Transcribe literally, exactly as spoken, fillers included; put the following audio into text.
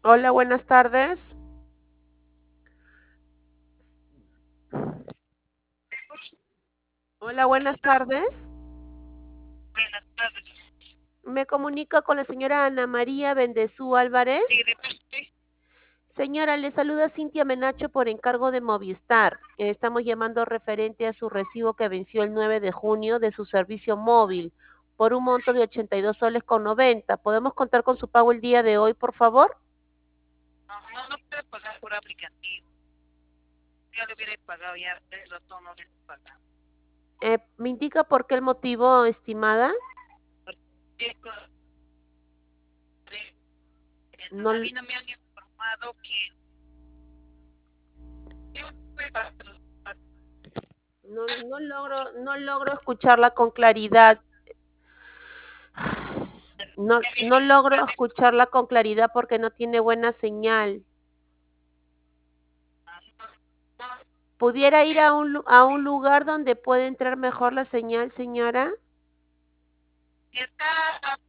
Hola, buenas tardes. Hola, buenas tardes. Buenas tardes. Me comunico con la señora Ana María Bendezú Sí, Álvarez. de parte. Señora, le saluda Cintia Menacho por encargo de Movistar. Eh, Estamos llamando referente a su recibo que venció el nueve de junio de su servicio móvil por un monto de ochenta y dos soles con noventa. ¿Podemos contar con su pago el día de hoy, por favor? No, no, no puede pagar por aplicativo. Ya le hubiera pagado, ya el ratón no le he pagado. Eh, ¿me indica por qué el motivo, estimada? Porque No, a mí no me han informado que yo puedo pagar. no, no logro, no logro escucharla con claridad. No, no logro escucharla con claridad porque no tiene buena señal. ¿Pudiera ir a un, lu- a un lugar donde pueda entrar mejor la señal, señora? Y está